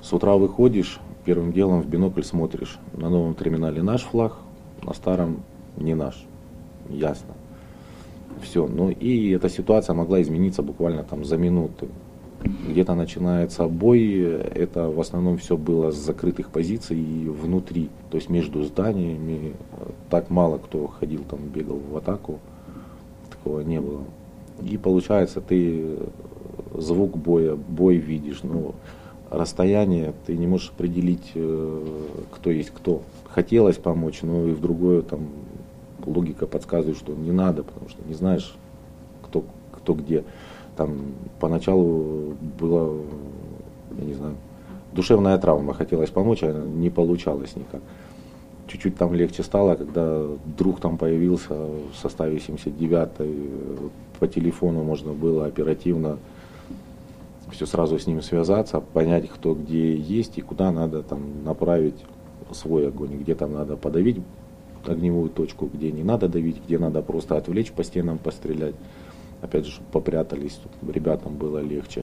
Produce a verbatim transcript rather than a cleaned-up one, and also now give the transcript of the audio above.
С утра выходишь, первым делом в бинокль смотришь. На новом терминале наш флаг, на старом не наш. Ясно. Все. Ну и эта ситуация могла измениться буквально там за минуты. Где-то начинается бой, это в основном все было с закрытых позиций и внутри, то есть между зданиями. Так мало кто ходил там, бегал в атаку, такого не было. И получается, ты звук боя, бой видишь, но расстояние ты не можешь определить, кто есть кто. Хотелось помочь, но и в другое там логика подсказывает, что не надо, потому что не знаешь, кто, кто где. Там поначалу была, я не знаю, душевная травма, хотелось помочь, а не получалось никак. Чуть-чуть там легче стало, когда друг там появился в составе семьдесят девятой, по телефону можно было оперативно все сразу с ним связаться, понять, кто где есть и куда надо там направить свой огонь, где там надо подавить огневую точку, где не надо давить, где надо просто отвлечь, по стенам пострелять. Опять же, чтобы попрятались, ребятам было легче.